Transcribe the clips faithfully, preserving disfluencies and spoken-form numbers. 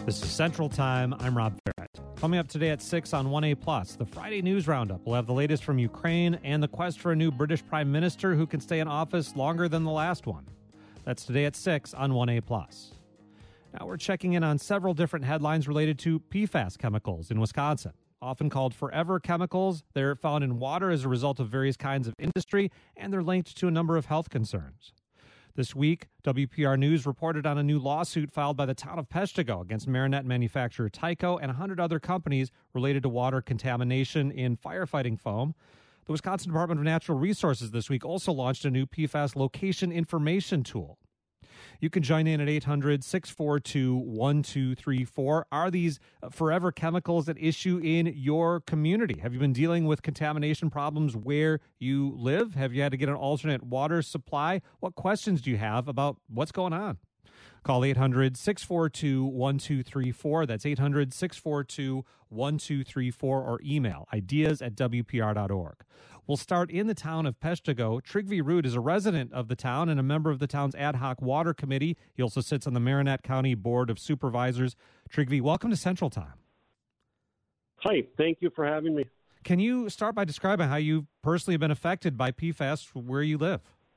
This is Central Time. I'm Rob Ferrett. Coming up today at six on one A plus, the Friday News Roundup. We'll have the latest from Ukraine and the quest for a new British Prime Minister who can stay in office longer than the last one. That's today at six on one A plus. Now we're checking in on several different headlines related to P FAS chemicals in Wisconsin. Often called forever chemicals, they're found in water as a result of various kinds of industry, and they're linked to a number of health concerns. This week, W P R News reported on a new lawsuit filed by the town of Peshtigo against Marinette manufacturer Tyco and one hundred other companies related to water contamination in firefighting foam. The Wisconsin Department of Natural Resources this week also launched a new P FAS location information tool. You can join in at eight hundred, six four two, one two three four. Are these forever chemicals at issue in your community? Have you been dealing with contamination problems where you live? Have you had to get an alternate water supply? What questions do you have about what's going on? Call eight hundred, six four two, one two three four. That's eight hundred, six four two, one two three four, or email ideas at w p r dot org. We'll start in the town of Peshtigo. Trygve Rood is a resident of the town and a member of the town's ad hoc water committee. He also sits on the Marinette County Board of Supervisors. Trygve, welcome to Central Time. Hi, thank you for having me. Can you start by describing how you personally have been affected by P FAS where you live?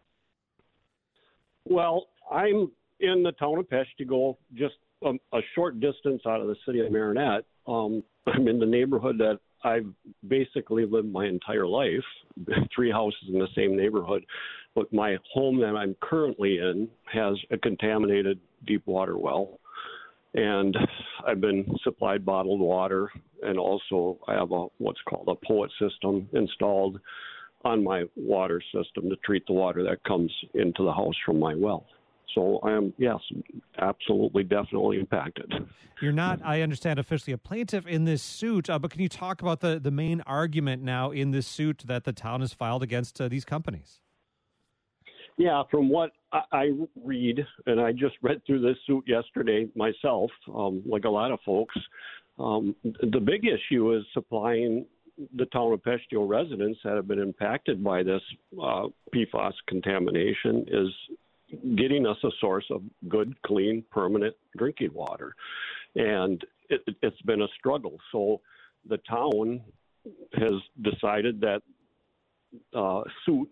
Well, I'm in the town of Peshtigo, just a, a short distance out of the city of Marinette. Um, I'm in the neighborhood that I've basically lived my entire life, three houses in the same neighborhood. But my home that I'm currently in has a contaminated deep water well. And I've been supplied bottled water, and also I have a what's called a POET system installed on my water system to treat the water that comes into the house from my well. So I am, yes, absolutely, definitely impacted. You're not, I understand, officially a plaintiff in this suit, uh, but can you talk about the, the main argument now in this suit that the town has filed against uh, these companies? Yeah, from what I, I read, and I just read through this suit yesterday myself, um, like a lot of folks, um, the big issue is supplying the town of Peshtigo residents that have been impacted by this uh, P FAS contamination is getting us a source of good, clean, permanent drinking water. And it, it's been a struggle. So the town has decided that uh, suit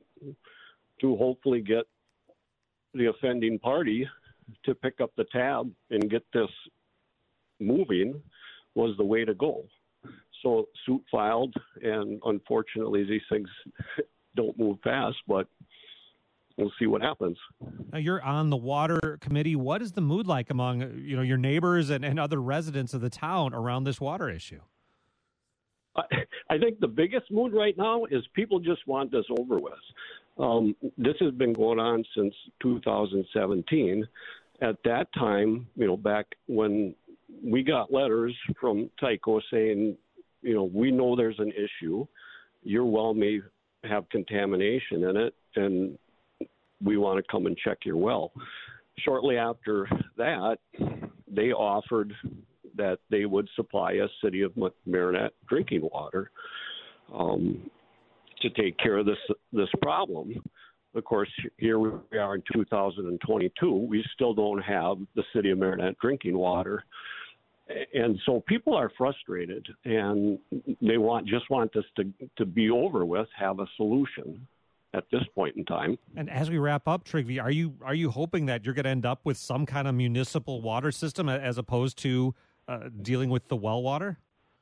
to hopefully get the offending party to pick up the tab and get this moving was the way to go. So suit filed, and unfortunately these things don't move fast, but we'll see what happens. Now, you're on the water committee. What is the mood like among you know your neighbors and, and other residents of the town around this water issue? I, I think the biggest mood right now is people just want this over with. Um, this has been going on since two thousand seventeen. At that time, you know, back when we got letters from Tyco saying, you know, we know there's an issue. Your well may have contamination in it, and we want to come and check your well. Shortly after that, they offered that they would supply us, City of Marinette, drinking water um, to take care of this this problem. Of course, here we are in two thousand twenty-two. We still don't have the City of Marinette drinking water. And so people are frustrated, and they want just want this to, to be over with, have a solution at this point in time. And as we wrap up, Trygve, are you are you hoping that you're going to end up with some kind of municipal water system as opposed to uh, dealing with the well water?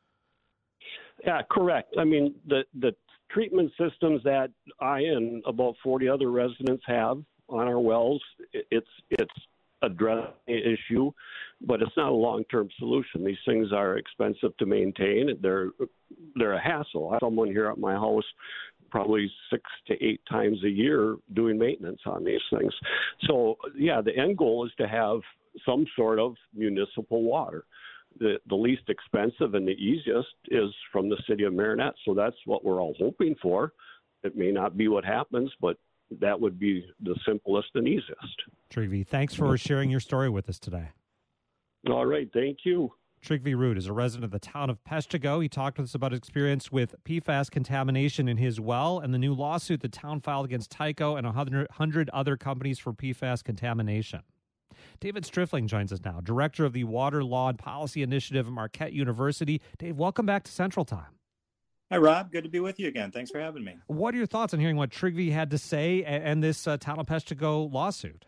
Yeah, correct. I mean, the the treatment systems that I and about forty other residents have on our wells, it's it's addressing the issue, but it's not a long-term solution. These things are expensive to maintain. They're they're a hassle. I have someone here at my house probably six to eight times a year doing maintenance on these things. So, yeah, the end goal is to have some sort of municipal water. The, the least expensive and the easiest is from the City of Marinette. So that's what we're all hoping for. It may not be what happens, but that would be the simplest and easiest. Trygve, thanks for sharing your story with us today. All right, thank you. Trygve Rood is a resident of the town of Peshtigo. He talked with us about his experience with P FAS contamination in his well and the new lawsuit the town filed against Tyco and one hundred other companies for P FAS contamination. David Strifling joins us now, Director of the Water Law and Policy Initiative at Marquette University. Dave, welcome back to Central Time. Hi, Rob. Good to be with you again. Thanks for having me. What are your thoughts on hearing what Trigvi had to say and, and this uh, Town of Peshtigo lawsuit?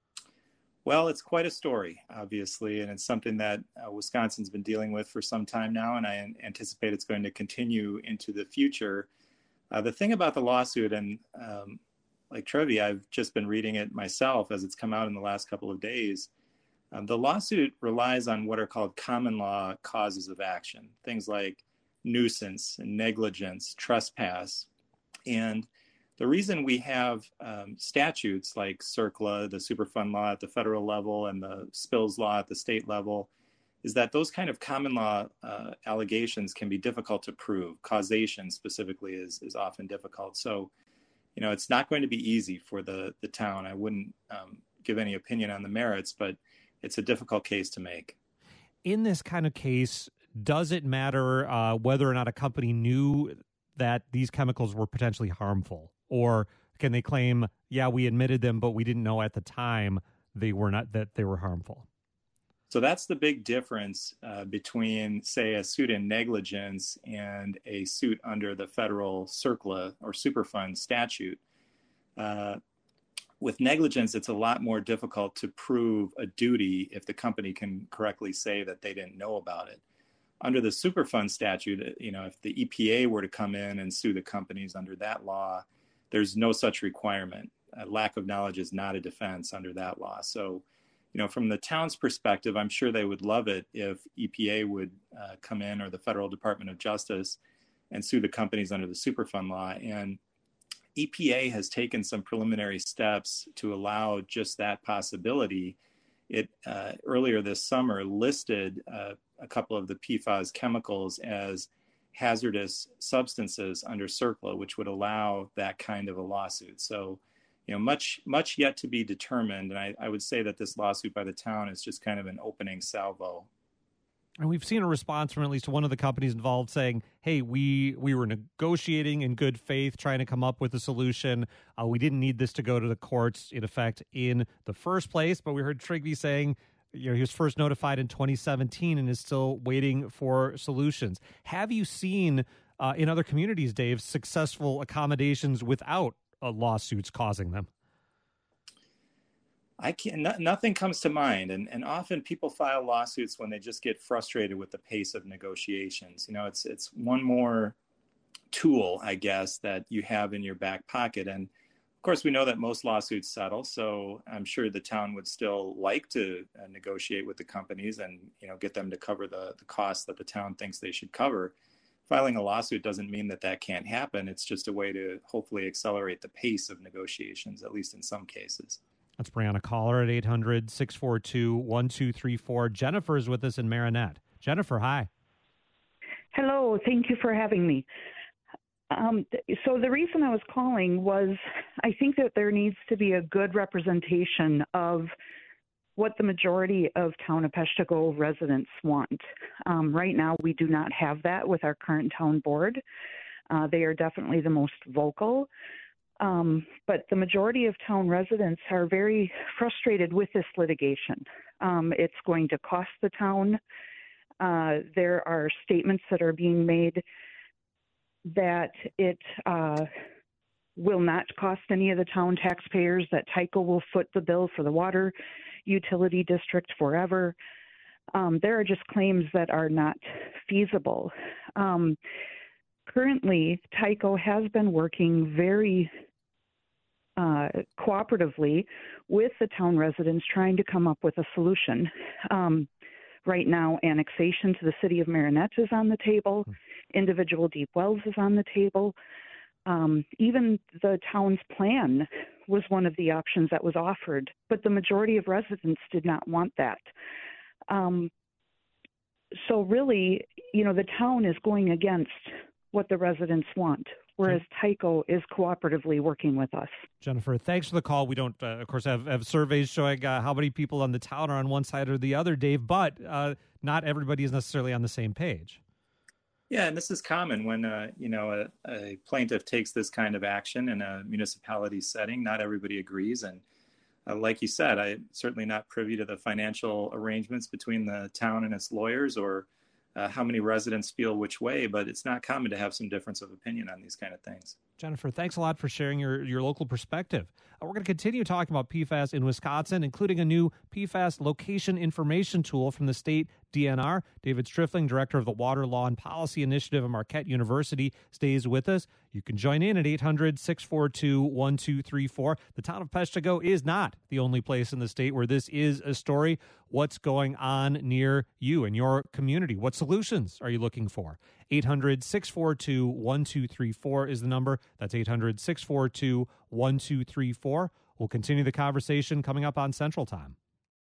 Well, it's quite a story, obviously, and it's something that uh, Wisconsin's been dealing with for some time now, and I anticipate it's going to continue into the future. Uh, the thing about the lawsuit, and um, like Trivia, I've just been reading it myself as it's come out in the last couple of days. Um, the lawsuit relies on what are called common law causes of action, things like nuisance and negligence, trespass. And the reason we have um, statutes like CERCLA, the Superfund law at the federal level, and the spills law at the state level, is that those kind of common law uh, allegations can be difficult to prove. Causation specifically is, is often difficult. So, you know, it's not going to be easy for the, the town. I wouldn't um, give any opinion on the merits, but it's a difficult case to make. In this kind of case, does it matter uh, whether or not a company knew that these chemicals were potentially harmful? Or can they claim, yeah, we admitted them, but we didn't know at the time they were not that they were harmful? So that's the big difference uh, between, say, a suit in negligence and a suit under the federal CERCLA or Superfund statute. Uh, with negligence, it's a lot more difficult to prove a duty if the company can correctly say that they didn't know about it. Under the Superfund statute, you know, if the E P A were to come in and sue the companies under that law, there's no such requirement. A lack of knowledge is not a defense under that law. So, you know, from the town's perspective, I'm sure they would love it if E P A would uh, come in, or the Federal Department of Justice, and sue the companies under the Superfund law. And E P A has taken some preliminary steps to allow just that possibility. It uh, earlier this summer listed uh, a couple of the P FAS chemicals as hazardous substances under CERCLA, which would allow that kind of a lawsuit. So, you know, much much yet to be determined. And I, I would say that this lawsuit by the town is just kind of an opening salvo. And we've seen a response from at least one of the companies involved saying, hey, we we were negotiating in good faith, trying to come up with a solution. Uh, we didn't need this to go to the courts, in effect, in the first place. But we heard Trigvi saying, you know, he was first notified in twenty seventeen and is still waiting for solutions. Have you seen uh, in other communities, Dave, successful accommodations without uh, lawsuits causing them? I can't, no, nothing comes to mind. And, and often people file lawsuits when they just get frustrated with the pace of negotiations. You know, it's, it's one more tool, I guess, that you have in your back pocket. And of course, we know that most lawsuits settle. So I'm sure the town would still like to uh, negotiate with the companies and, you know, get them to cover the, the costs that the town thinks they should cover. Filing a lawsuit doesn't mean that that can't happen. It's just a way to hopefully accelerate the pace of negotiations, at least in some cases. Let's bring on a caller at eight hundred, six four two, one two three four. Jennifer is with us in Marinette. Jennifer, hi. Hello. Thank you for having me. Um, so the reason I was calling was I think that there needs to be a good representation of what the majority of Town of Peshtigo residents want. Um, right now, we do not have that with our current town board. Uh, they are definitely the most vocal. Um, but the majority of town residents are very frustrated with this litigation. Um, it's going to cost the town. Uh, there are statements that are being made that it uh, will not cost any of the town taxpayers, that Tyco will foot the bill for the water utility district forever. Um, there are just claims that are not feasible. Um, currently, Tyco has been working very uh, cooperatively with the town residents trying to come up with a solution. Um, right now, annexation to the city of Marinette is on the table. Individual deep wells is on the table. Um, even the town's plan was one of the options that was offered, but the majority of residents did not want that. Um, so really, you know, the town is going against what the residents want, whereas Tyco is cooperatively working with us. Jennifer, thanks for the call. We don't, uh, of course, have, have surveys showing uh, how many people on the town are on one side or the other, Dave, but uh, not everybody is necessarily on the same page. Yeah, and this is common when, uh, you know, a, a plaintiff takes this kind of action in a municipality setting. Not everybody agrees, and uh, like you said, I'm certainly not privy to the financial arrangements between the town and its lawyers or uh, how many residents feel which way, but it's not common to have some difference of opinion on these kind of things. Jennifer, thanks a lot for sharing your, your local perspective. Uh, we're going to continue talking about P FAS in Wisconsin, including a new P FAS location information tool from the state D N R. David Striffling, director of the Water Law and Policy Initiative at Marquette University, stays with us. You can join in at eight hundred, six four two, one two three four. The town of Peshtigo is not the only place in the state where this is a story. What's going on near you and your community? What solutions are you looking for? eight hundred, six four two, one two three four is the number. That's eight hundred, six four two, one two three four. We'll continue the conversation coming up on Central Time.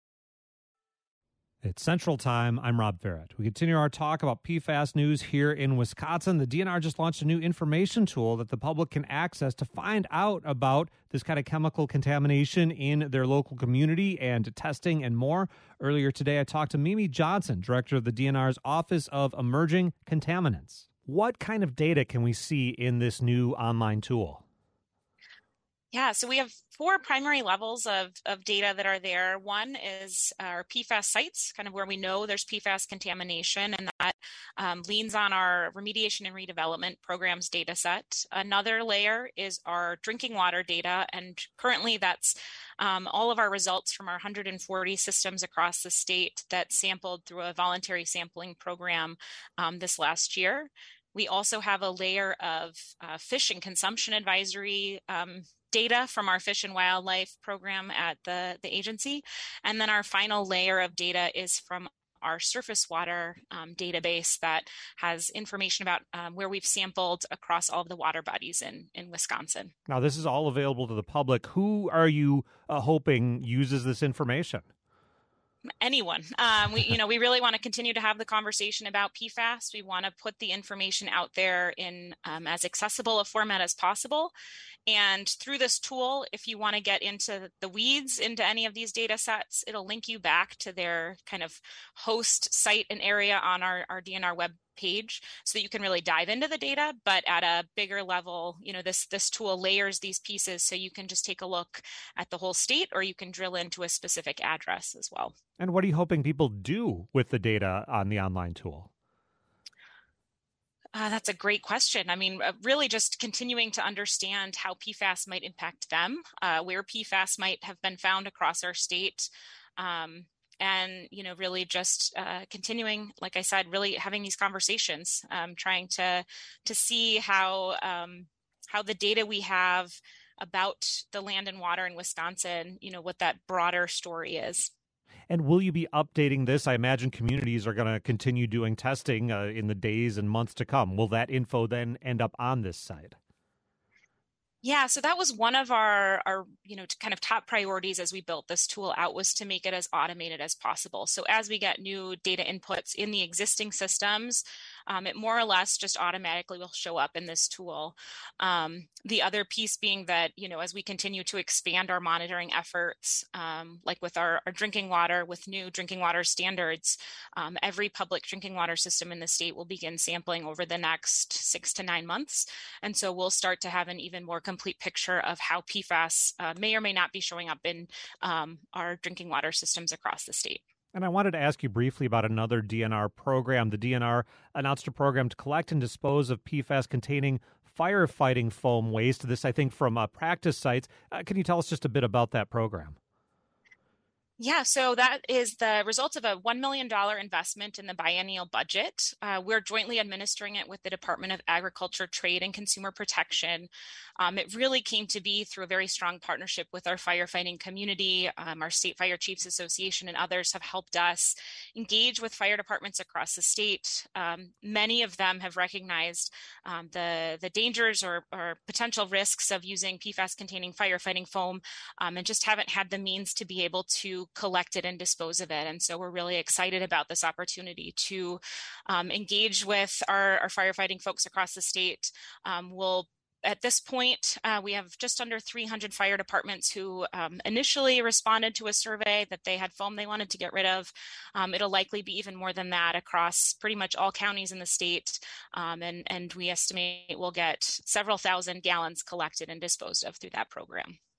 It's Central Time. I'm Rob Barrett. We continue our talk about P FAS news here in Wisconsin. The D N R just launched a new information tool that the public can access to find out about this kind of chemical contamination in their local community and testing and more. Earlier today, I talked to Mimi Johnson, director of the D N R's Office of Emerging Contaminants. What kind of data can we see in this new online tool? Yeah, so we have four primary levels of, of data that are there. One is our P FAS sites, kind of where we know there's P FAS contamination, and that um, leans on our remediation and redevelopment programs data set. Another layer is our drinking water data, and currently that's um, all of our results from our one hundred forty systems across the state that sampled through a voluntary sampling program um, this last year. We also have a layer of uh, fish and consumption advisory um, data from our Fish and Wildlife program at the, the agency. And then our final layer of data is from our surface water um, database that has information about um, where we've sampled across all of the water bodies in, in Wisconsin. Now, this is all available to the public. Who are you uh, hoping uses this information? Anyone. Um, we, you know, we really want to continue to have the conversation about P FAS. We want to put the information out there in um, as accessible a format as possible. And through this tool, if you want to get into the weeds into any of these data sets, it'll link you back to their kind of host site and area on our, our D N R web page so that you can really dive into the data, but at a bigger level. You know, this this tool layers these pieces so you can just take a look at the whole state, or you can drill into a specific address as well. And what are you hoping people do with the data on the online tool? Uh, that's a great question. I mean, uh, really just continuing to understand how P FAS might impact them, uh, where P FAS might have been found across our state. Um, And, you know, really just uh, continuing, like I said, really having these conversations, um, trying to to see how um, how the data we have about the land and water in Wisconsin, you know, what that broader story is. And will you be updating this? I imagine communities are going to continue doing testing uh, in the days and months to come. Will that info then end up on this site? Yeah, so that was one of our, our, you know, kind of top priorities as we built this tool out, was to make it as automated as possible. So as we get new data inputs in the existing systems, um, it more or less just automatically will show up in this tool. Um, the other piece being that, you know, as we continue to expand our monitoring efforts, um, like with our, our drinking water, with new drinking water standards, um, every public drinking water system in the state will begin sampling over the next six to nine months. And so we'll start to have an even more complete picture of how P FAS uh, may or may not be showing up in um, our drinking water systems across the state. And I wanted to ask you briefly about another D N R program. The D N R announced a program to collect and dispose of P FAS containing firefighting foam waste. This, I think, from uh, practice sites. Uh, can you tell us just a bit about that program? Yeah, so that is the result of a one million dollars investment in the biennial budget. Uh, we're jointly administering it with the Department of Agriculture, Trade, and Consumer Protection. Um, it really came to be through a very strong partnership with our firefighting community. Um, our State Fire Chiefs Association and others have helped us engage with fire departments across the state. Um, many of them have recognized um, the, the dangers or, or potential risks of using P FAS-containing firefighting foam, um, and just haven't had the means to be able to collect it and dispose of it. And so we're really excited about this opportunity to um, engage with our, our firefighting folks across the state. Um, we'll At this point, uh, we have just under three hundred fire departments who um, initially responded to a survey that they had foam they wanted to get rid of. Um, it'll likely be even more than that across pretty much all counties in the state. Um, and, and we estimate we'll get several thousand gallons collected and disposed of through that program.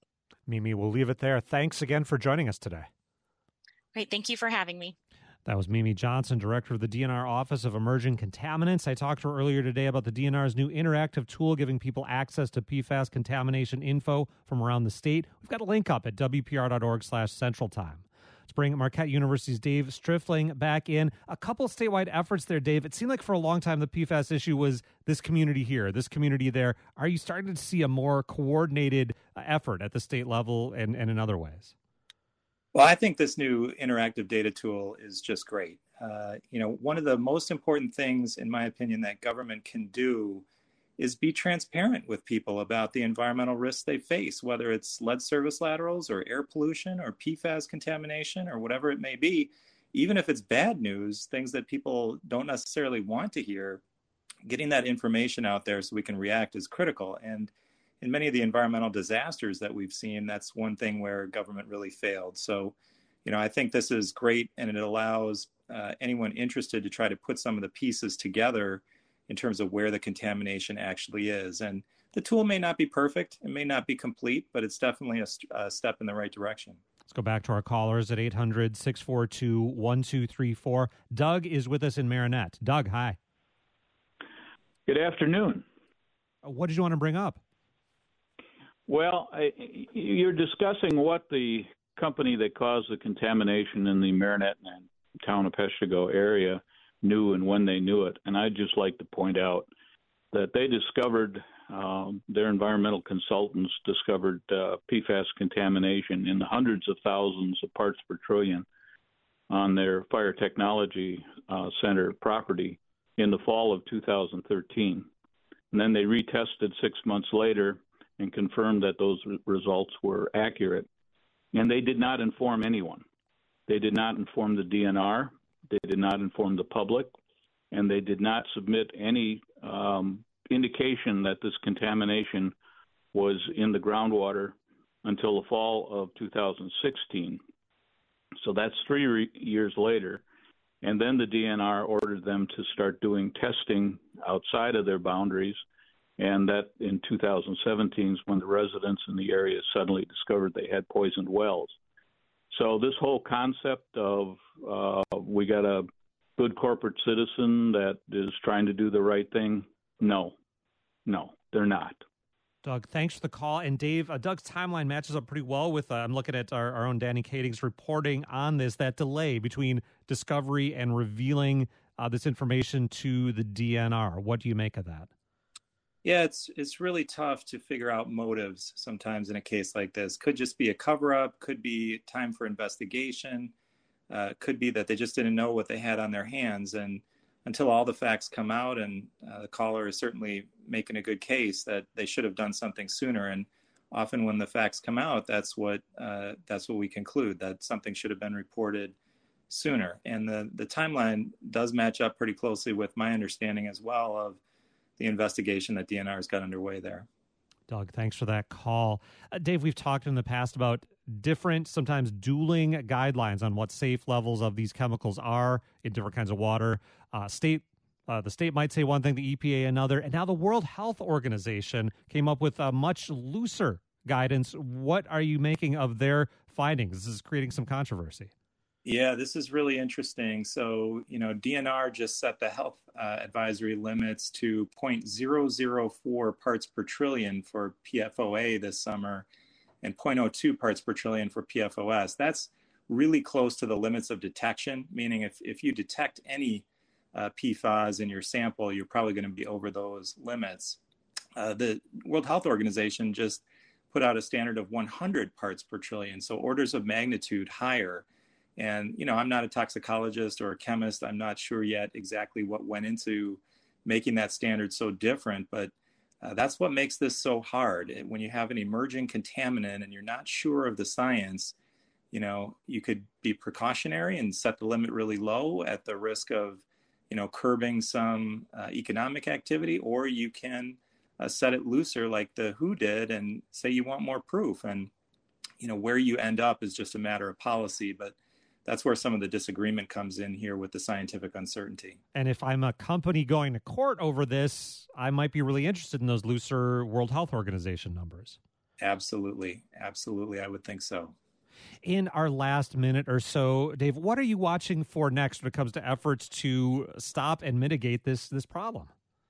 Mimi, we'll leave it there. Thanks again for joining us today. Great. Thank you for having me. That was Mimi Johnson, director of the D N R Office of Emerging Contaminants. I talked to her earlier today about the D N R's new interactive tool giving people access to P FAS contamination info from around the state. We've got a link up at W P R dot org slash Central Time. Let's bring Marquette University's Dave Strifling back in. A couple statewide efforts there, Dave. It seemed like for a long time the P FAS issue was this community here, this community there. Are you starting to see a more coordinated effort at the state level and, and in other ways? Well, I think this new interactive data tool is just great. Uh, you know, one of the most important things, in my opinion, that government can do is be transparent with people about the environmental risks they face, whether it's lead service laterals or air pollution or P FAS contamination or whatever it may be. Even if it's bad news, things that people don't necessarily want to hear, getting that information out there so we can react is critical. And in many of the environmental disasters that we've seen, that's one thing where government really failed. So, you know, I think this is great, and it allows uh, anyone interested to try to put some of the pieces together in terms of where the contamination actually is. And the tool may not be perfect, it may not be complete, but it's definitely a, a step in the right direction. Let's go back to our callers at eight hundred, six four two, one two three four. Doug is with us in Marinette. Doug, hi. Good afternoon. What did you want to bring up? Well, I, you're discussing what the company that caused the contamination in the Marinette and town of Peshtigo area knew and when they knew it. And I'd just like to point out that they discovered, um, their environmental consultants discovered uh, P FAS contamination in the hundreds of thousands of parts per trillion on their Fire Technology uh, Center property in the fall of two thousand thirteen. And then they retested six months later and confirmed that those results were accurate. And they did not inform anyone. They did not inform the D N R. They did not inform the public. And they did not submit any um, indication that this contamination was in the groundwater until the fall of two thousand sixteen. So that's three re- years later. And then the D N R ordered them to start doing testing outside of their boundaries. And that in two thousand seventeen is when the residents in the area suddenly discovered they had poisoned wells. So this whole concept of uh, we got a good corporate citizen that is trying to do the right thing, no, no, they're not. Doug, thanks for the call. And Dave, uh, Doug's timeline matches up pretty well with, uh, I'm looking at our, our own Danny Kading's reporting on this, that delay between discovery and revealing uh, this information to the D N R. What do you make of that? Yeah, it's it's really tough to figure out motives sometimes in a case like this. Could just be a cover-up, could be time for investigation, uh, could be that they just didn't know what they had on their hands. And until all the facts come out, and uh, the caller is certainly making a good case that they should have done something sooner. And often when the facts come out, that's what uh, that's what we conclude, that something should have been reported sooner. And the, the timeline does match up pretty closely with my understanding as well of the investigation that D N R has got underway there. Doug, thanks for that call. Uh, Dave, we've talked in the past about different, sometimes dueling guidelines on what safe levels of these chemicals are in different kinds of water. Uh, state, uh, the state might say one thing, the E P A another, and now the World Health Organization came up with a much looser guidance. What are you making of their findings? This is creating some controversy. Yeah, this is really interesting. So, you know, D N R just set the health uh, advisory limits to zero point zero zero four parts per trillion for P F O A this summer and zero point zero two parts per trillion for P F O S. That's really close to the limits of detection, meaning if, if you detect any uh, P FAS in your sample, you're probably going to be over those limits. Uh, the World Health Organization just put out a standard of one hundred parts per trillion, so orders of magnitude higher. And, you know, I'm not a toxicologist or a chemist. I'm not sure yet exactly what went into making that standard so different, but uh, that's what makes this so hard. When you have an emerging contaminant and you're not sure of the science, you know, you could be precautionary and set the limit really low at the risk of, you know, curbing some uh, economic activity, or you can uh, set it looser like the W H O did and say you want more proof. And, you know, where you end up is just a matter of policy, but that's where some of the disagreement comes in here with the scientific uncertainty. And if I'm a company going to court over this, I might be really interested in those looser World Health Organization numbers. Absolutely. Absolutely. I would think so. In our last minute or so, Dave, what are you watching for next when it comes to efforts to stop and mitigate this this problem?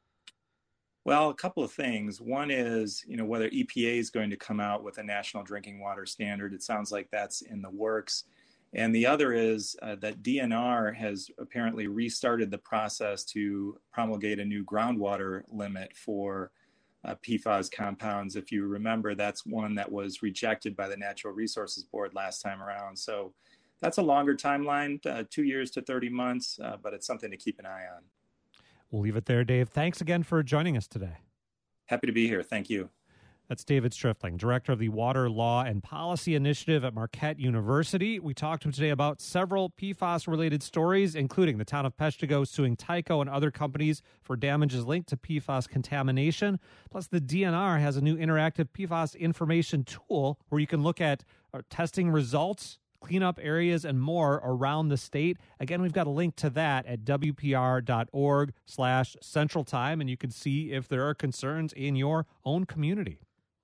Well, a couple of things. One is, you know, whether E P A is going to come out with a national drinking water standard. It sounds like that's in the works. And the other is uh, that D N R has apparently restarted the process to promulgate a new groundwater limit for uh, P FAS compounds. If you remember, that's one that was rejected by the Natural Resources Board last time around. So that's a longer timeline, uh, two years to thirty months, uh, but it's something to keep an eye on. We'll leave it there, Dave. Thanks again for joining us today. Happy to be here. Thank you. That's David Striffling, Director of the Water Law and Policy Initiative at Marquette University. We talked to him today about several P FAS-related stories, including the town of Peshtigo suing Tyco and other companies for damages linked to P FAS contamination. Plus, the D N R has a new interactive P FAS information tool where you can look at uh, testing results, cleanup areas, and more around the state. Again, we've got a link to that at W P R dot org slash Central Time, and you can see if there are concerns in your own community.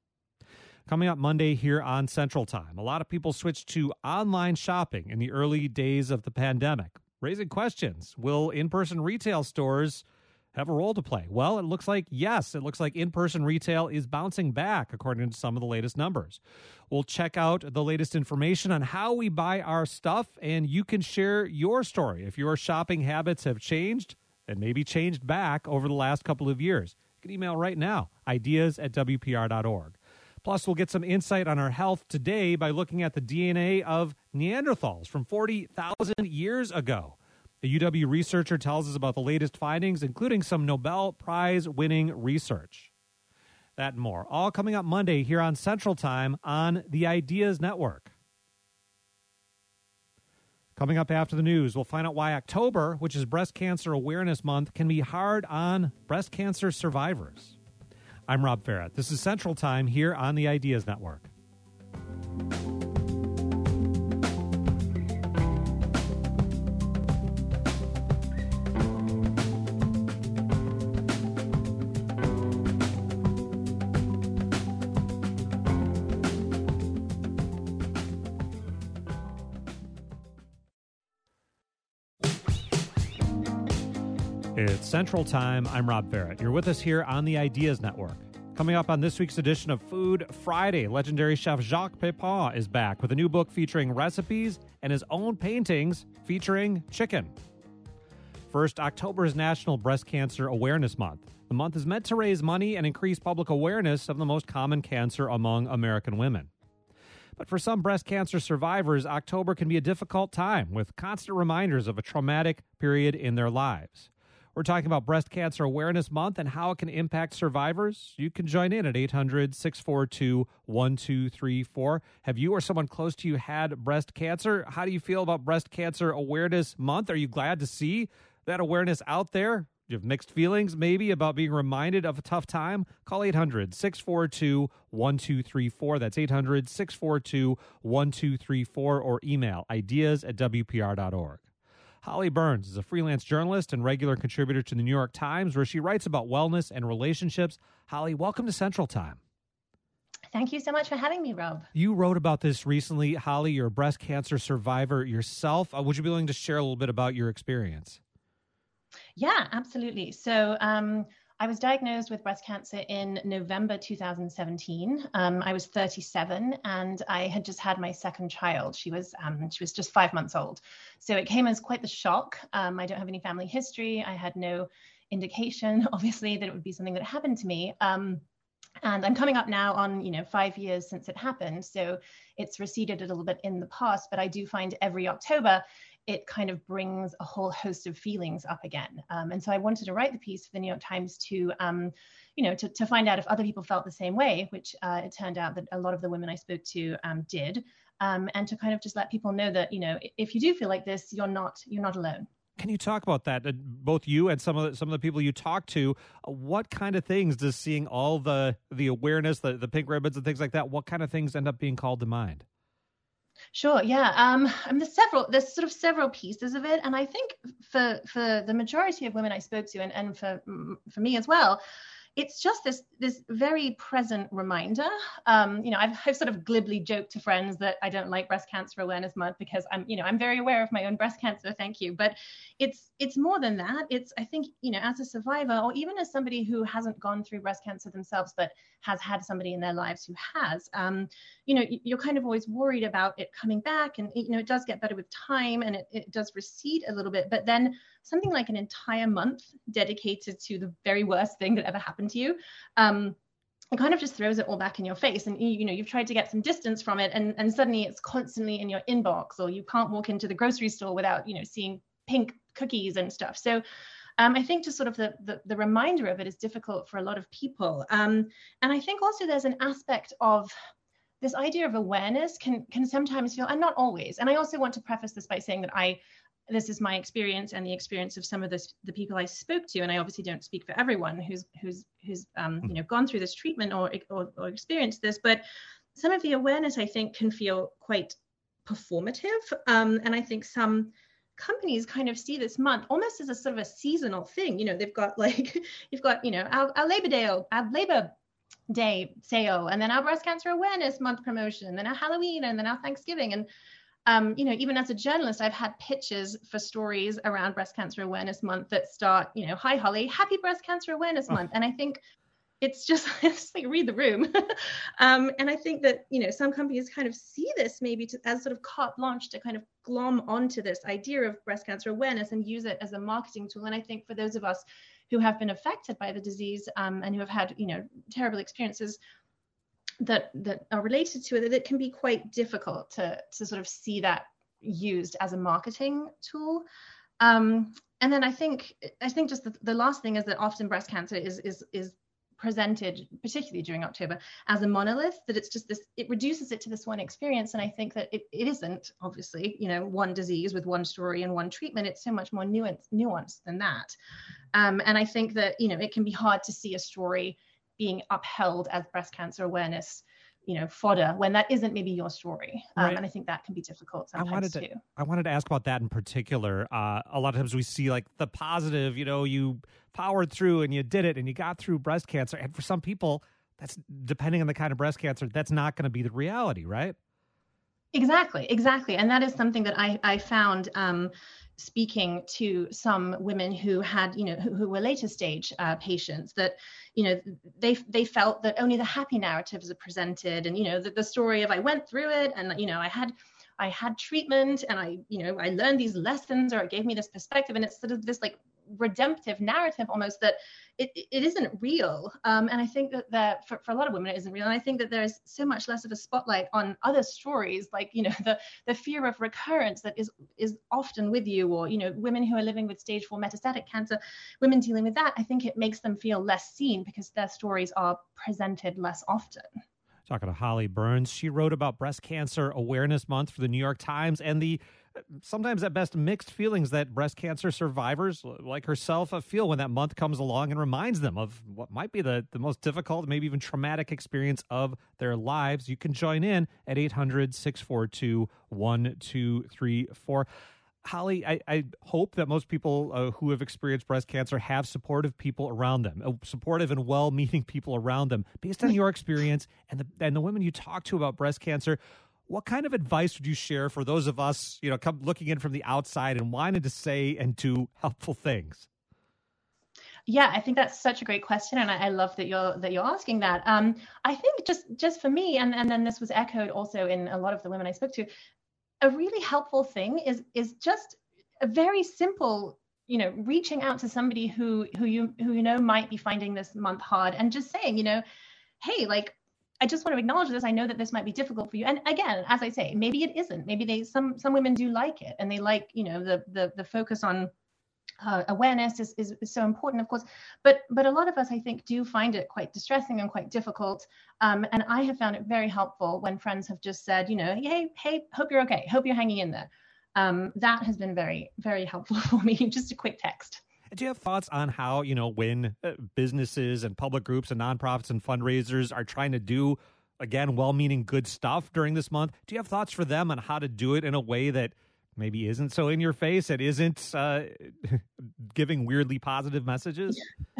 Coming up Monday here on Central Time, a lot of people switched to online shopping in the early days of the pandemic, raising questions. Will in-person retail stores have a role to play? Well, it looks like yes. It looks like in-person retail is bouncing back, according to some of the latest numbers. We'll check out the latest information on how we buy our stuff, and you can share your story if your shopping habits have changed and maybe changed back over the last couple of years. You can email right now, ideas at W P R dot org. Plus, we'll get some insight on our health today by looking at the D N A of Neanderthals from forty thousand years ago. A U W researcher tells us about the latest findings, including some Nobel Prize-winning research. That and more, all coming up Monday here on Central Time on the Ideas Network. Coming up after the news, we'll find out why October, which is Breast Cancer Awareness Month, can be hard on breast cancer survivors. I'm Rob Farrett. This is Central Time here on the Ideas Network. It's Central Time. I'm Rob Barrett. You're with us here on the Ideas Network. Coming up on this week's edition of Food Friday, legendary chef Jacques Pépin is back with a new book featuring recipes and his own paintings featuring chicken. First, October is National Breast Cancer Awareness Month. The month is meant to raise money and increase public awareness of the most common cancer among American women. But for some breast cancer survivors, October can be a difficult time with constant reminders of a traumatic period in their lives. We're talking about Breast Cancer Awareness Month and how it can impact survivors. You can join in at eight hundred, six four two, one two three four. Have you or someone close to you had breast cancer? How do you feel about Breast Cancer Awareness Month? Are you glad to see that awareness out there? You have mixed feelings maybe about being reminded of a tough time? Call eight hundred, six four two, one two three four. That's eight hundred, six four two, one two three four, or email ideas at W P R dot org. Holly Burns is a freelance journalist and regular contributor to the New York Times, where she writes about wellness and relationships. Holly, welcome to Central Time. Thank you so much for having me, Rob. You wrote about this recently. Holly, you're a breast cancer survivor yourself. Uh, would you be willing to share a little bit about your experience? Yeah, absolutely. So um, I was diagnosed with breast cancer in November two thousand seventeen. Um, I was thirty-seven, and I had just had my second child. She was um, she was just five months old. So it came as quite the shock. Um, I don't have any family history. I had no indication, obviously, that it would be something that happened to me. Um, and I'm coming up now on, you know, five years since it happened. So it's receded a little bit in the past, but I do find every October it kind of brings a whole host of feelings up again. Um, and so I wanted to write the piece for the New York Times to, um, you know, to, to find out if other people felt the same way, which uh, it turned out that a lot of the women I spoke to um, did, um, and to kind of just let people know that, you know, if you do feel like this, you're not, you're not alone. Can you talk about that? Uh, both you and some of the, some of the people you talk to, uh, what kind of things does seeing all the, the awareness, the, the pink ribbons and things like that, what kind of things end up being called to mind? Sure. Yeah. Um, and there's several, there's sort of several pieces of it. And I think for, for the majority of women I spoke to, and, and for, for me as well, it's just this this very present reminder. Um, you know, I've, I've sort of glibly joked to friends that I don't like Breast Cancer Awareness Month because I'm, you know, I'm very aware of my own breast cancer. Thank you, but it's it's more than that. It's I think you know, as a survivor or even as somebody who hasn't gone through breast cancer themselves, but has had somebody in their lives who has, um, you know, you're kind of always worried about it coming back, and you know, it does get better with time, and it, it does recede a little bit, but then something like an entire month dedicated to the very worst thing that ever happened to you, um, it kind of just throws it all back in your face. And, you, you know, you've tried to get some distance from it, and, and suddenly it's constantly in your inbox, or you can't walk into the grocery store without, you know, seeing pink cookies and stuff. So um, I think just sort of the, the, the reminder of it is difficult for a lot of people. Um, and I think also there's an aspect of this idea of awareness can, can sometimes feel, and not always. And I also want to preface this by saying that I, this is my experience and the experience of some of this, the people I spoke to, and I obviously don't speak for everyone who's who's who's um, you know gone through this treatment or, or or experienced this, but some of the awareness I think can feel quite performative, um, and I think some companies kind of see this month almost as a sort of a seasonal thing. You know, they've got like you've got you know our, our Labor Day, our Labor Day sale, and then our Breast Cancer Awareness Month promotion, and then our Halloween, and then our Thanksgiving, and Um, you know, even as a journalist, I've had pitches for stories around Breast Cancer Awareness Month that start, you know, hi, Holly, happy Breast Cancer Awareness Month. And I think it's just, it's like read the room. um, and I think that, you know, some companies kind of see this maybe to, as sort of carte blanche to kind of glom onto this idea of breast cancer awareness and use it as a marketing tool. And I think for those of us who have been affected by the disease um, and who have had, you know, terrible experiences that that are related to it, that it can be quite difficult to to sort of see that used as a marketing tool. Um, and then I think I think just the, the last thing is that often breast cancer is is is presented, particularly during October, as a monolith, that it's just this, it reduces it to this one experience. And I think that it, it isn't, obviously, you know, one disease with one story and one treatment. It's so much more nuanced, nuanced than that. Um, and I think that, you know, it can be hard to see a story being upheld as breast cancer awareness, you know, fodder when that isn't maybe your story. Um, right. And I think that can be difficult sometimes I wanted to, too. I wanted to ask about that in particular. Uh, a lot of times we see like the positive, you know, you powered through and you did it and you got through breast cancer. And for some people, that's depending on the kind of breast cancer, that's not going to be the reality, right? Exactly, exactly. And that is something that I, I found um, speaking to some women who had, you know, who, who were later stage uh, patients, that, you know, they they felt that only the happy narratives are presented. And, you know, the, the story of I went through it and, you know, I had I had treatment and I, you know, I learned these lessons, or it gave me this perspective. And it's sort of this like redemptive narrative almost that it, it isn't real. Um, and I think that, that for, for a lot of women, it isn't real. And I think that there's so much less of a spotlight on other stories, like, you know, the, the fear of recurrence that is, is often with you, or, you know, women who are living with stage four metastatic cancer, women dealing with that. I think it makes them feel less seen because their stories are presented less often. Talking to Holly Burns. She wrote about Breast Cancer Awareness Month for the New York Times and the sometimes at best mixed feelings that breast cancer survivors like herself feel when that month comes along and reminds them of what might be the, the most difficult, maybe even traumatic experience of their lives. You can join in at eight hundred, six four two, one two three four. Holly, I, I hope that most people uh, who have experienced breast cancer have supportive people around them, uh, supportive and well-meaning people around them. Based on your experience and the and the women you talk to about breast cancer, what kind of advice would you share for those of us, you know, come looking in from the outside and wanting to say and do helpful things? Yeah, I think that's such a great question, and I, I love that you're that you're asking that. Um, I think just just for me, and and then this was echoed also in a lot of the women I spoke to. A really helpful thing is is just a very simple, you know, reaching out to somebody who who you who you know might be finding this month hard, and just saying, you know, hey, like, I just want to acknowledge this. I know that this might be difficult for you. And again, as I say, maybe it isn't. Maybe they some some women do like it, and they like, you know, the the the focus on uh, awareness is, is is so important, of course. But but a lot of us, I think, do find it quite distressing and quite difficult. Um, and I have found it very helpful when friends have just said, you know, hey, hey, hope you're okay. Hope you're hanging in there. Um, that has been very, very helpful for me. Just a quick text. Do you have thoughts on how, you know, when uh, businesses and public groups and nonprofits and fundraisers are trying to do, again, well-meaning good stuff during this month? Do you have thoughts for them on how to do it in a way that maybe isn't so in your face? It isn't uh, giving weirdly positive messages?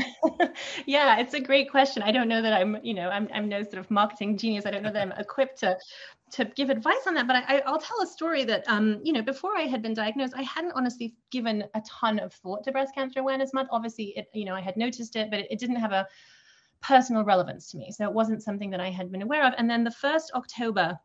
Yeah, it's a great question. I don't know that I'm, you know, I'm, I'm no sort of marketing genius. I don't know that I'm equipped to, to give advice on that. But I, I'll tell a story that, um, you know, before I had been diagnosed, I hadn't honestly given a ton of thought to Breast Cancer Awareness Month. Obviously, it, you know, I had noticed it, but it, it didn't have a personal relevance to me. So it wasn't something that I had been aware of. And then the first October,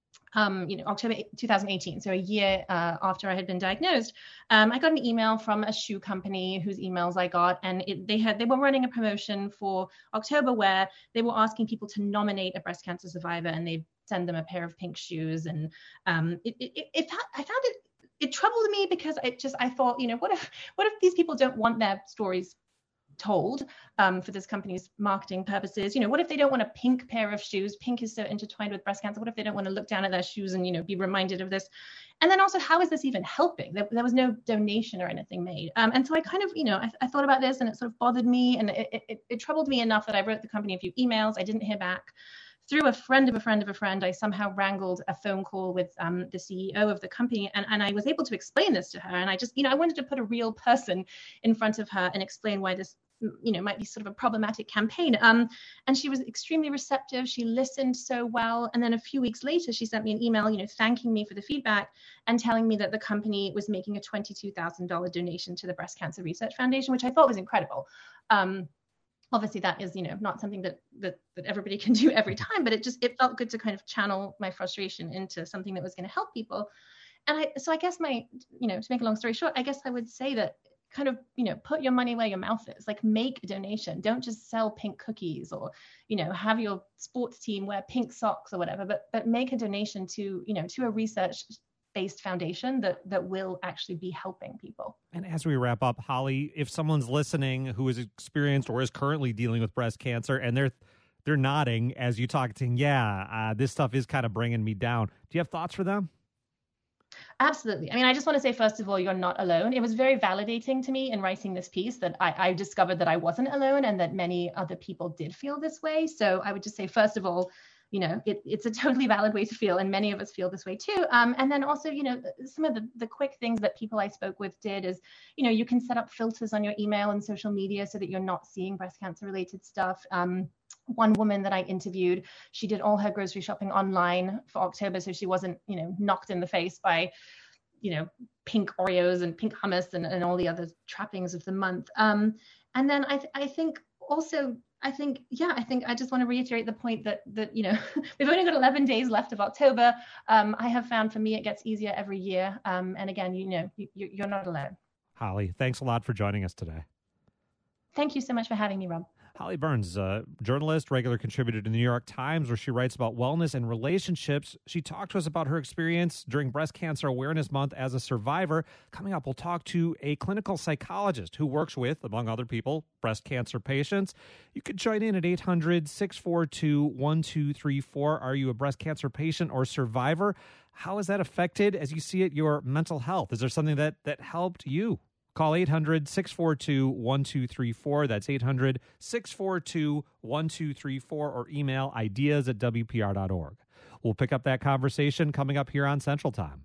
um, you know, October two thousand eighteen, so a year uh, after I had been diagnosed, um, I got an email from a shoe company whose emails I got, and it, they had they were running a promotion for October where they were asking people to nominate a breast cancer survivor, and they'd send them a pair of pink shoes. And um, it, it, it, it I found it it troubled me because it just I thought, you know, what if what if these people don't want their stories told um, for this company's marketing purposes? You know, what if they don't want a pink pair of shoes? Pink is so intertwined with breast cancer. What if they don't want to look down at their shoes and, you know, be reminded of this? And then also, how is this even helping? There, there was no donation or anything made. Um, and so I kind of, you know, I, I thought about this, and it sort of bothered me, and it, it, it troubled me enough that I wrote the company a few emails. I didn't hear back. Through a friend of a friend of a friend, I somehow wrangled a phone call with um, the C E O of the company, and, and I was able to explain this to her. And I just, you know, I wanted to put a real person in front of her and explain why this, you know, might be sort of a problematic campaign. Um, and she was extremely receptive. She listened so well. And then a few weeks later, she sent me an email, you know, thanking me for the feedback and telling me that the company was making a twenty-two thousand dollars donation to the Breast Cancer Research Foundation, which I thought was incredible. Um, Obviously, that is, you know, not something that, that that everybody can do every time, but it just, it felt good to kind of channel my frustration into something that was going to help people. And I, so I guess my, you know, to make a long story short, I guess I would say that kind of, you know, put your money where your mouth is, like make a donation. Don't just sell pink cookies or, you know, have your sports team wear pink socks or whatever, but, but make a donation to, you know, to a research based foundation that that will actually be helping people. And as we wrap up, Holly, if someone's listening who is experienced or is currently dealing with breast cancer and they're they're nodding as you talk, saying, yeah, uh, this stuff is kind of bringing me down, do you have thoughts for them? Absolutely. I mean, I just want to say, first of all, you're not alone. It was very validating to me in writing this piece that I, I discovered that I wasn't alone and that many other people did feel this way. So I would just say, first of all, you know, it, it's a totally valid way to feel, and many of us feel this way too. Um, and then also, you know, some of the, the quick things that people I spoke with did is, you know, you can set up filters on your email and social media so that you're not seeing breast cancer related stuff. Um, one woman that I interviewed, she did all her grocery shopping online for October, so she wasn't, you know, knocked in the face by, you know, pink Oreos and pink hummus and, and all the other trappings of the month. Um, and then I, th- I think also, I think, yeah, I think I just want to reiterate the point that, that you know, we've only got eleven days left of October. Um, I have found for me, it gets easier every year. Um, and again, you know, you, you're not alone. Holly, thanks a lot for joining us today. Thank you so much for having me, Rob. Holly Burns, a journalist, regular contributor to the New York Times, where she writes about wellness and relationships. She talked to us about her experience during Breast Cancer Awareness Month as a survivor. Coming up, we'll talk to a clinical psychologist who works with, among other people, breast cancer patients. You could join in at eight hundred, six four two, one two three four. Are you a breast cancer patient or survivor? How has that affected, as you see it, your mental health? Is there something that, that helped you? Call eight hundred, six four two, one two three four. That's eight hundred, six four two, one two three four, or email ideas at W P R dot org. We'll pick up that conversation coming up here on Central Time.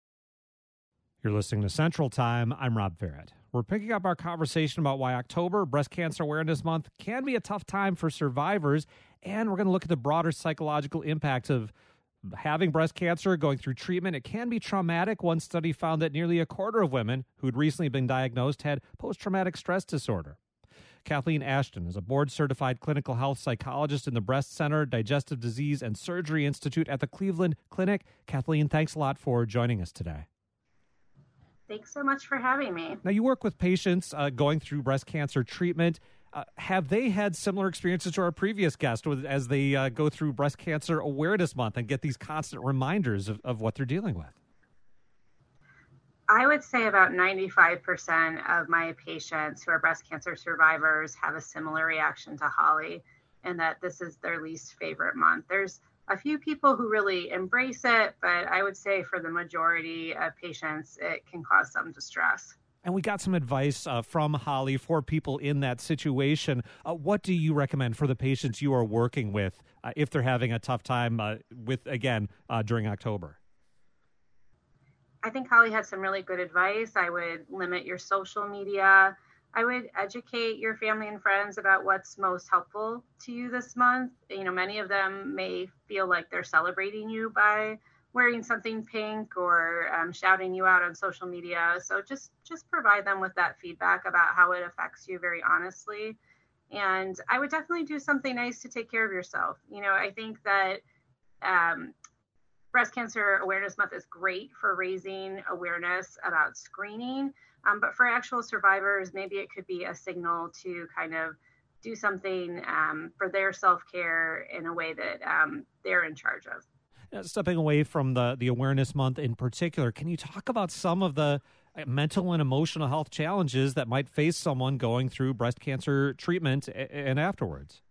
You're listening to Central Time. I'm Rob Farrett. We're picking up our conversation about why October, Breast Cancer Awareness Month, can be a tough time for survivors, and we're going to look at the broader psychological impacts of having breast cancer, going through treatment. It can be traumatic. One study found that nearly a quarter of women who'd recently been diagnosed had post-traumatic stress disorder. Kathleen Ashton is a board-certified clinical health psychologist in the Breast Center, Digestive Disease and Surgery Institute at the Cleveland Clinic. Kathleen, thanks a lot for joining us today. Thanks so much for having me. Now, you work with patients uh, going through breast cancer treatment. Uh, have they had similar experiences to our previous guest with, as they uh, go through Breast Cancer Awareness Month and get these constant reminders of, of what they're dealing with? I would say about ninety-five percent of my patients who are breast cancer survivors have a similar reaction to Holly, and that this is their least favorite month. There's a few people who really embrace it, but I would say for the majority of patients, it can cause some distress. And we got some advice uh, from Holly for people in that situation. Uh, what do you recommend for the patients you are working with uh, if they're having a tough time uh, with, again, uh, during October? I think Holly had some really good advice. I would limit your social media. I would educate your family and friends about what's most helpful to you this month. You know, many of them may feel like they're celebrating you by wearing something pink or um, shouting you out on social media. So just just provide them with that feedback about how it affects you very honestly. And I would definitely do something nice to take care of yourself. You know, I think that um, Breast Cancer Awareness Month is great for raising awareness about screening. Um, but for actual survivors, maybe it could be a signal to kind of do something um, for their self-care in a way that um, they're in charge of. Stepping away from the, the Awareness Month in particular, can you talk about some of the mental and emotional health challenges that might face someone going through breast cancer treatment and afterwards?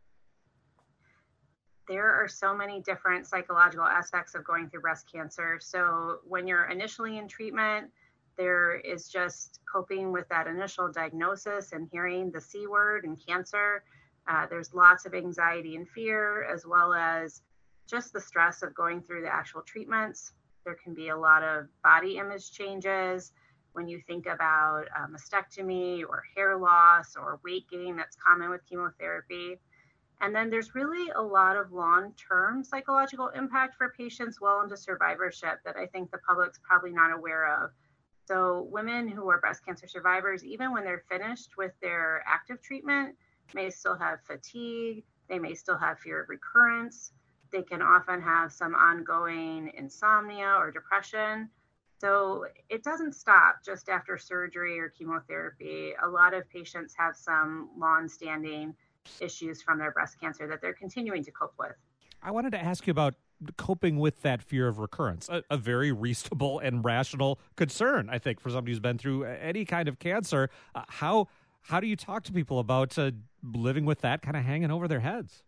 There are so many different psychological aspects of going through breast cancer. So when you're initially in treatment, there is just coping with that initial diagnosis and hearing the C word and cancer. Uh, there's lots of anxiety and fear, as well as just the stress of going through the actual treatments. There can be a lot of body image changes when you think about a mastectomy or hair loss or weight gain that's common with chemotherapy. And then there's really a lot of long-term psychological impact for patients well into survivorship that I think the public's probably not aware of. So women who are breast cancer survivors, even when they're finished with their active treatment, may still have fatigue. They may still have fear of recurrence. They can often have some ongoing insomnia or depression. So it doesn't stop just after surgery or chemotherapy. A lot of patients have some long-standing issues from their breast cancer that they're continuing to cope with. I wanted to ask you about coping with that fear of recurrence, a, a very reasonable and rational concern, I think, for somebody who's been through any kind of cancer. Uh, how how do you talk to people about uh, living with that kind of hanging over their heads?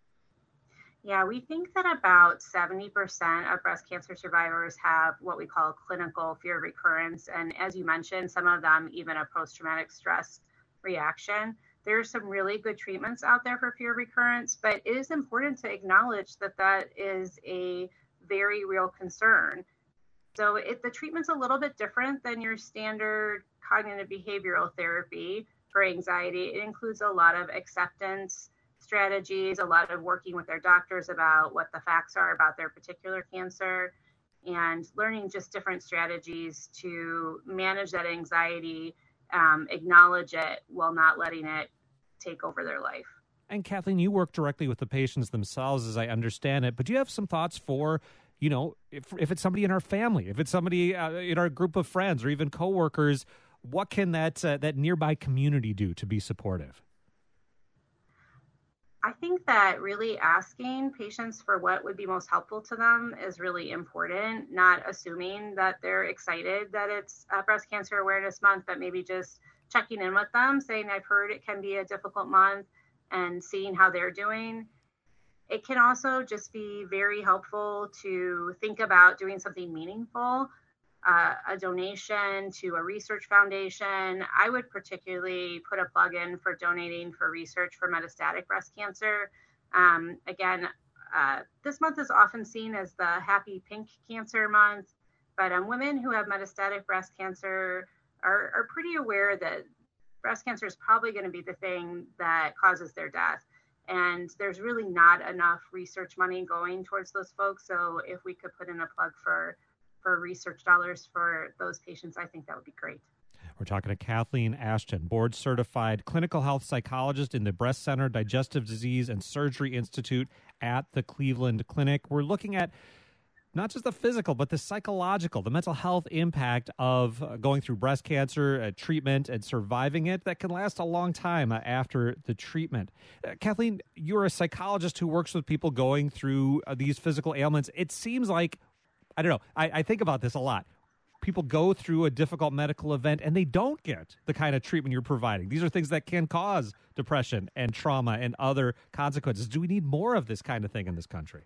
Yeah, we think that about seventy percent of breast cancer survivors have what we call clinical fear of recurrence. And as you mentioned, some of them even a post-traumatic stress reaction. There are some really good treatments out there for fear of recurrence, but it is important to acknowledge that that is a very real concern. So it, the treatment's a little bit different than your standard cognitive behavioral therapy for anxiety. It includes a lot of acceptance strategies, a lot of working with their doctors about what the facts are about their particular cancer, and learning just different strategies to manage that anxiety, um, acknowledge it while not letting it take over their life. And Kathleen, you work directly with the patients themselves, as I understand it, but do you have some thoughts for, you know, if, if it's somebody in our family, if it's somebody uh, in our group of friends or even coworkers, what can that uh, that nearby community do to be supportive? I think that really asking patients for what would be most helpful to them is really important, not assuming that they're excited that it's uh, Breast Cancer Awareness Month, but maybe just checking in with them, saying, I've heard it can be a difficult month, and seeing how they're doing. It can also just be very helpful to think about doing something meaningful, uh, a donation to a research foundation. I would particularly put a plug in for donating for research for metastatic breast cancer. Um, again, uh, this month is often seen as the Happy Pink Cancer Month, but um, women who have metastatic breast cancer are, are pretty aware that breast cancer is probably going to be the thing that causes their death. And there's really not enough research money going towards those folks. So if we could put in a plug for, for research dollars for those patients, I think that would be great. We're talking to Kathleen Ashton, board-certified clinical health psychologist in the Breast Center Digestive Disease and Surgery Institute at the Cleveland Clinic. We're looking at not just the physical, but the psychological, the mental health impact of uh, going through breast cancer uh, treatment and surviving it that can last a long time uh, after the treatment. Uh, Kathleen, you're a psychologist who works with people going through uh, these physical ailments. It seems like, I don't know, I, I think about this a lot. People go through a difficult medical event and they don't get the kind of treatment you're providing. These are things that can cause depression and trauma and other consequences. Do we need more of this kind of thing in this country?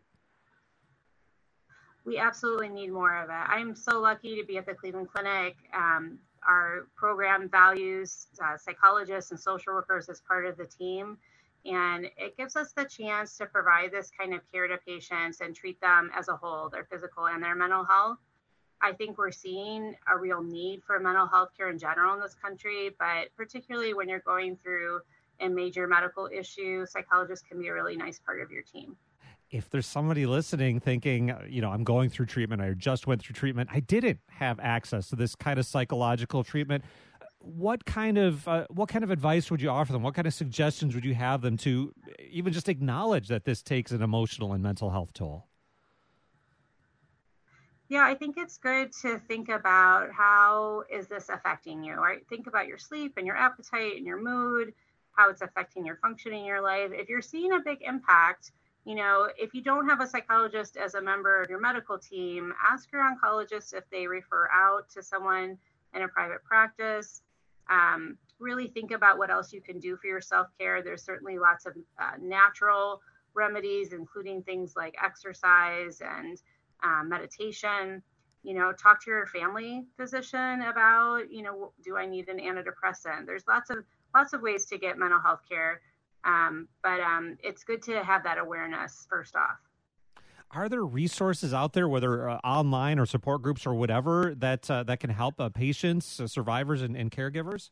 We absolutely need more of it. I'm so lucky to be at the Cleveland Clinic. Um, our program values uh, psychologists and social workers as part of the team, and it gives us the chance to provide this kind of care to patients and treat them as a whole, their physical and their mental health. I think we're seeing a real need for mental health care in general in this country, but particularly when you're going through a major medical issue, psychologists can be a really nice part of your team. If there's somebody listening thinking, you know, I'm going through treatment, I just went through treatment, I didn't have access to this kind of psychological treatment, what kind of uh, what kind of advice would you offer them? What kind of suggestions would you have them to even just acknowledge that this takes an emotional and mental health toll? Yeah, I think it's good to think about how is this affecting you, right? Think about your sleep and your appetite and your mood, how it's affecting your functioning in your life. If you're seeing a big impact, you know, if you don't have a psychologist as a member of your medical team, ask your oncologist if they refer out to someone in a private practice. Um, really think about what else you can do for your self-care. There's certainly lots of uh, natural remedies, including things like exercise and um, meditation. You know, talk to your family physician about, you know, do I need an antidepressant? There's lots of lots of ways to get mental health care. Um, but um, it's good to have that awareness first off. Are there resources out there, whether uh, online or support groups or whatever, that uh, that can help uh, patients, uh, survivors, and, and caregivers?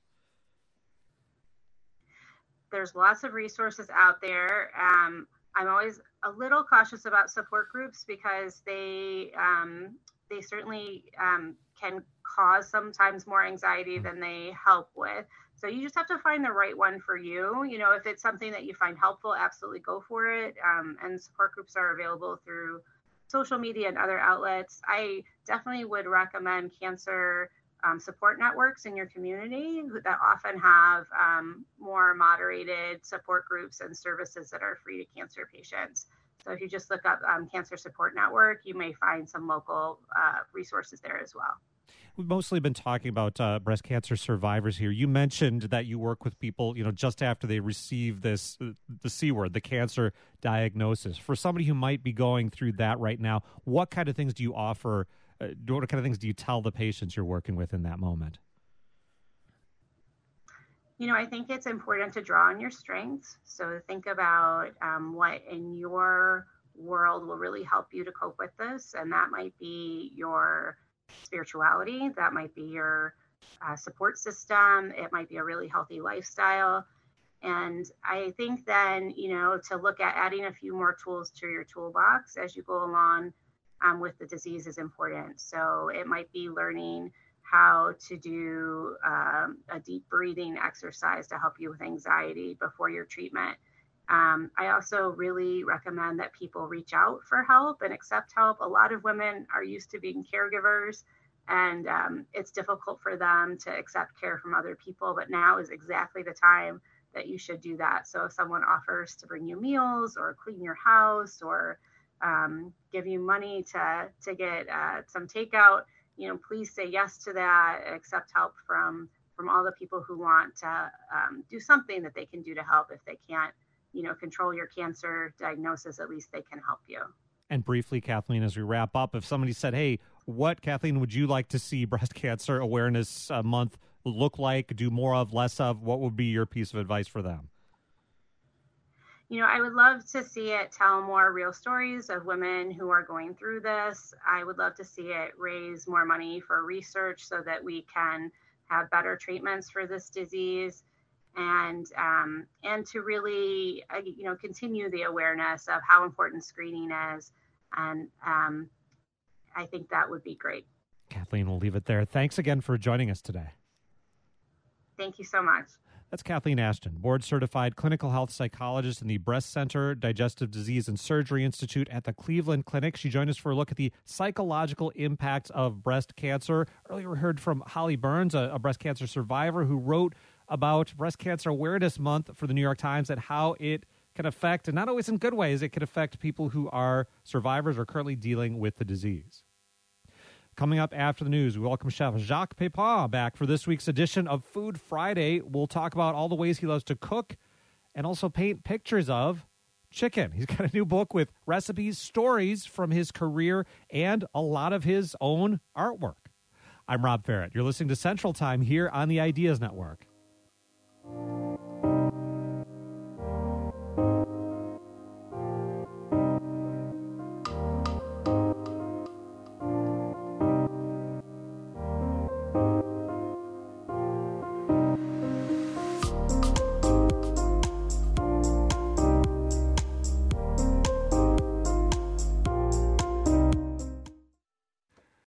There's lots of resources out there. Um, I'm always a little cautious about support groups because they um, they certainly um, can cause sometimes more anxiety than they help with. So you just have to find the right one for you. You know, if it's something that you find helpful, absolutely go for it. Um, and support groups are available through social media and other outlets. I definitely would recommend cancer um, support networks in your community that often have um, more moderated support groups and services that are free to cancer patients. So if you just look up um, Cancer Support Network, you may find some local uh, resources there as well. We've mostly been talking about uh, breast cancer survivors here. You mentioned that you work with people, you know, just after they receive this, uh, the C word, the cancer diagnosis. For somebody who might be going through that right now, what kind of things do you offer? Uh, what kind of things do you tell the patients you're working with in that moment? You know, I think it's important to draw on your strengths. So think about um, what in your world will really help you to cope with this. And that might be your spirituality, that might be your uh, support system, it might be a really healthy lifestyle. And I think then, you know, to look at adding a few more tools to your toolbox as you go along um, with the disease is important. So it might be learning how to do um, a deep breathing exercise to help you with anxiety before your treatment. Um, I also really recommend that people reach out for help and accept help. A lot of women are used to being caregivers, and um, it's difficult for them to accept care from other people, but now is exactly the time that you should do that. So if someone offers to bring you meals or clean your house or um, give you money to, to get uh, some takeout, you know, please say yes to that, accept help from, from all the people who want to um, do something that they can do to help. If they can't, you know, control your cancer diagnosis, at least they can help you. And briefly, Kathleen, as we wrap up, if somebody said, hey, what, Kathleen, would you like to see Breast Cancer Awareness uh, Month look like, do more of, less of? What would be your piece of advice for them? You know, I would love to see it tell more real stories of women who are going through this. I would love to see it raise more money for research so that we can have better treatments for this disease. And um, and to really, uh, you know, continue the awareness of how important screening is. And um, I think that would be great. Kathleen, we'll leave it there. Thanks again for joining us today. Thank you so much. That's Kathleen Ashton, board-certified clinical health psychologist in the Breast Center, Digestive Disease and Surgery Institute at the Cleveland Clinic. She joined us for a look at the psychological impacts of breast cancer. Earlier we heard from Holly Burns, a, a breast cancer survivor who wrote about Breast Cancer Awareness Month for the New York Times and how it can affect, and not always in good ways, it can affect people who are survivors or currently dealing with the disease. Coming up after the news, we welcome Chef Jacques Pépin back for this week's edition of Food Friday. We'll talk about all the ways he loves to cook and also paint pictures of chicken. He's got a new book with recipes, stories from his career, and a lot of his own artwork. I'm Rob Ferrett. You're listening to Central Time here on the Ideas Network.